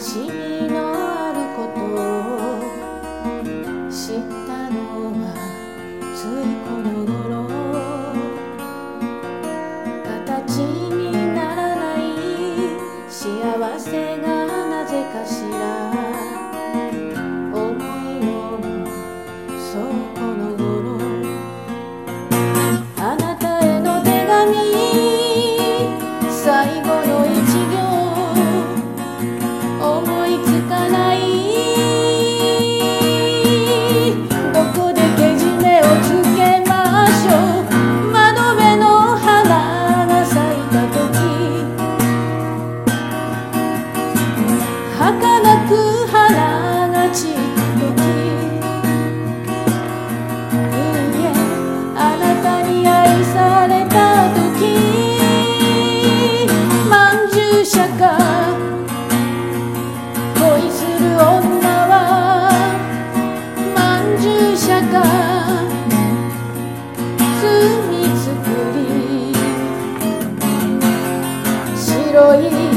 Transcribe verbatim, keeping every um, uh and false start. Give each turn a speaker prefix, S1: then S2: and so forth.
S1: 思議のあることを知ったのはついこの頃。形にならない幸せがなぜかしら思いのそうこの頃。あなたへの手紙最後の一行思いつかない。どこでけじめをつけましょう。窓辺の花が咲いた時儚く花が散った時、いいえあなたに愛された時、まんじゅうしゃか恋する女はまんじゅうしゃか罪作り、白い